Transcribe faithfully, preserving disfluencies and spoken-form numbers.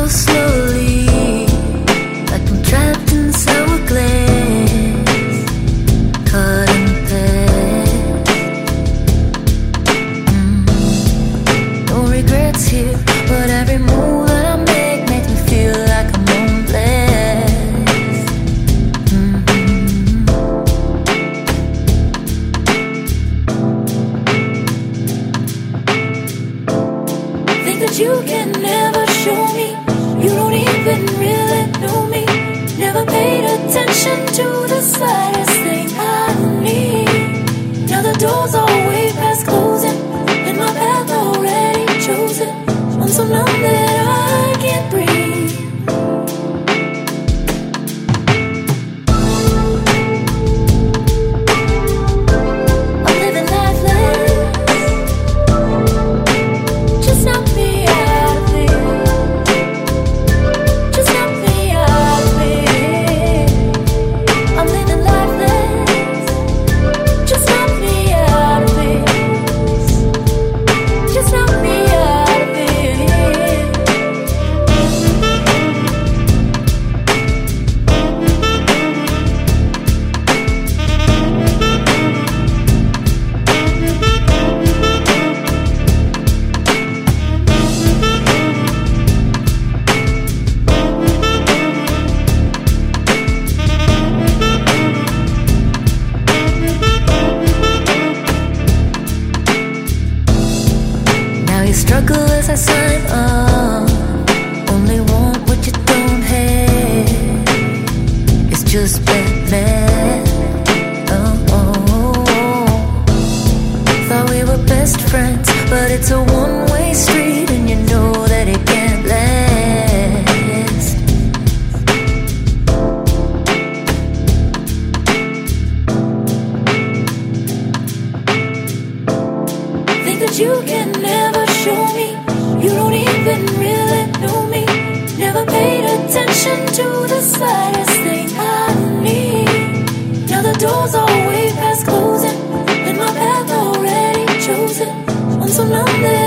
slowly, like I'm trapped in sour glass, caught in the past. mm. No regrets here, but every move that I make makes me feel like I'm on blast. mm-hmm. Think that you can never show me, you don't even really know me. Never paid attention to the slightest thing I need. Now the doors are way past closing, and my path already chosen. I'm so numb that I can't breathe. I'm living lifeless, just knock me out of it. Just knock me out of it. I'm living lifeless, just knock me out of it. Just knock me out of it. Now you struggle as I sign up. Only want what you don't have. It's just Batman. Oh, oh, oh. Thought we were best friends, but it's a one-way street, and you know that it can't last. Think that you can never show me, you don't even really know me. Never paid attention to the slightest thing I need. Now the doors are way past closing, and my path already chosen. I'm so numb that